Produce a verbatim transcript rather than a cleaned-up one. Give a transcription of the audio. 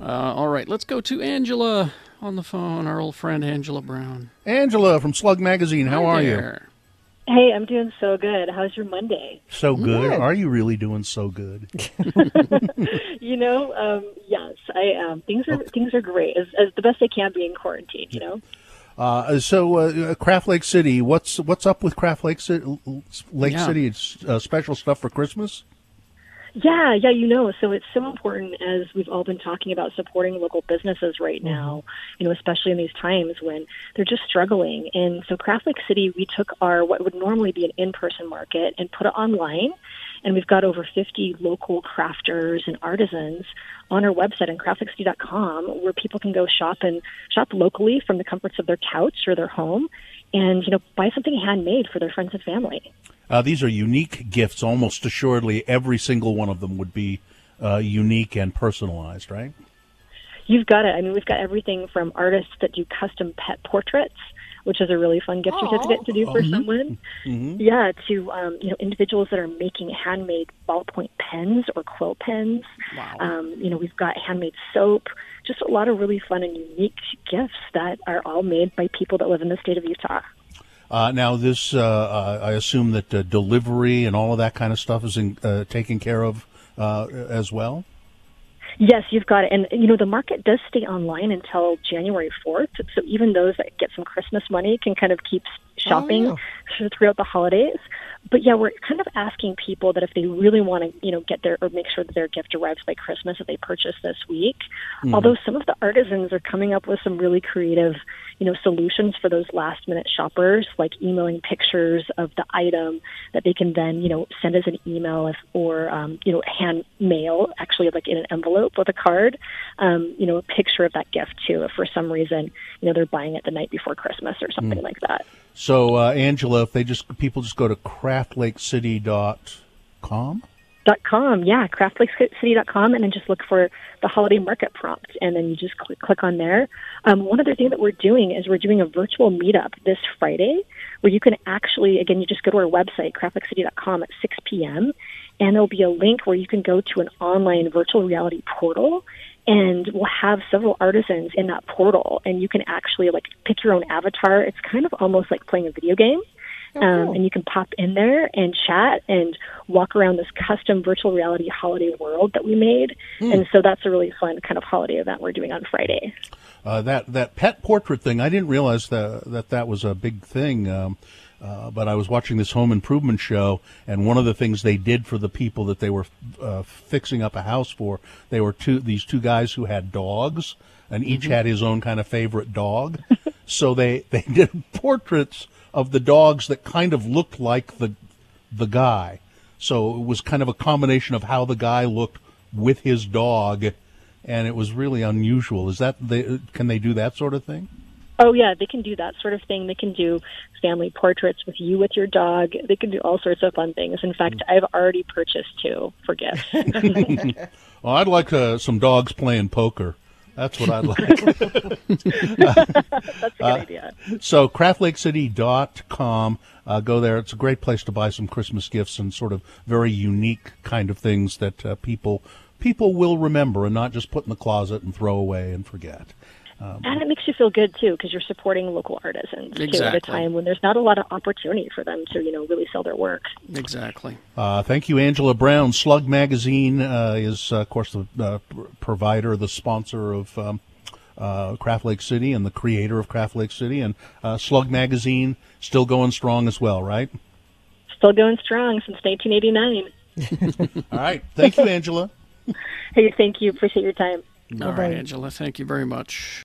Uh, all right, let's go to Angela on the phone, our old friend Angela Brown. Angela from Slug Magazine, how Hi are there. you? Hey, I'm doing so good. How's your Monday? So good. Good. Are you really doing so good? You know, um, yes, I am. Things are things are great, as, as the best they can be in quarantine. You know. Uh, so, uh, Craft Lake City, what's what's up with Craft Lake City? Lake Yeah. City, it's uh, special stuff for Christmas. Yeah, yeah, you know, so it's so important, as we've all been talking about, supporting local businesses right now, you know, especially in these times when they're just struggling. And so Craft Lake City, we took our, what would normally be an in-person market and put it online. And we've got over fifty local crafters and artisans on our website, on craft lake city dot com, where people can go shop and shop locally from the comforts of their couch or their home and, you know, buy something handmade for their friends and family. Uh, these are unique gifts. Almost assuredly, every single one of them would be uh, unique and personalized, right? You've got it. I mean, we've got everything from artists that do custom pet portraits, which is a really fun gift certificate to do for someone. Mm-hmm. Yeah, to um, you know, individuals that are making handmade ballpoint pens or quill pens. Wow. Um, you know, we've got handmade soap. Just a lot of really fun and unique gifts that are all made by people that live in the state of Utah. Uh, now, this, uh, uh, I assume that uh, delivery and all of that kind of stuff is in, uh, taken care of uh, as well? Yes, you've got it. And, you know, the market does stay online until January fourth. So even those that get some Christmas money can kind of keep shopping Oh, throughout the holidays. But, yeah, we're kind of asking people that if they really want to, you know, get their, or make sure that their gift arrives by Christmas, that they purchase this week. Mm-hmm. Although some of the artisans are coming up with some really creative, you know, solutions for those last minute shoppers, like emailing pictures of the item that they can then, you know, send as an email if, or, um, you know, hand mail, actually like in an envelope with a card, um, you know, a picture of that gift too, if for some reason, you know, they're buying it the night before Christmas or something Mm. like that. So, uh, Angela, if they just people just go to craft lake city dot com? Dot com, yeah, craft lake city dot com, and then just look for the holiday market prompt, and then you just click, click on there. Um, one other thing that we're doing is we're doing a virtual meetup this Friday, where you can actually, again, you just go to our website, craft lake city dot com, at six p.m., and there'll be a link where you can go to an online virtual reality portal, and we'll have several artisans in that portal, and you can actually like pick your own avatar. It's kind of almost like playing a video game. Oh, Um, cool. and you can pop in there and chat and walk around this custom virtual reality holiday world that we made. And so that's a really fun kind of holiday event we're doing on Friday. Uh, that that pet portrait thing, I didn't realize that that, that was a big thing. Um, uh, but I was watching this home improvement show, and one of the things they did for the people that they were uh, fixing up a house for, they were two these two guys who had dogs, and each had his own kind of favorite dog. So they, they did portraits of the dogs that kind of looked like the the guy. So it was kind of a combination of how the guy looked with his dog, and it was really unusual. Is that they, can they do that sort of thing? Oh, yeah, they can do that sort of thing. They can do family portraits with you with your dog. They can do all sorts of fun things. In fact, I've already purchased two for gifts. Well, I'd like uh, some dogs playing poker. That's what I'd like. That's a good idea. So craft lake city dot com, uh, go there. It's a great place to buy some Christmas gifts and sort of very unique kind of things that uh, people people will remember and not just put in the closet and throw away and forget. Um, And it makes you feel good, too, because you're supporting local artisans, too, at a Exactly. time when there's not a lot of opportunity for them to, you know, really sell their work. Exactly. Uh, thank you, Angela Brown. Slug Magazine uh, is, uh, of course, the uh, pr- provider, the sponsor of um, uh, Craft Lake City and the creator of Craft Lake City. And uh, Slug Magazine still going strong as well, right? Still going strong since nineteen eighty-nine. All right. Thank you, Angela. Hey, thank you. Appreciate your time. All right, Angela, thank you very much.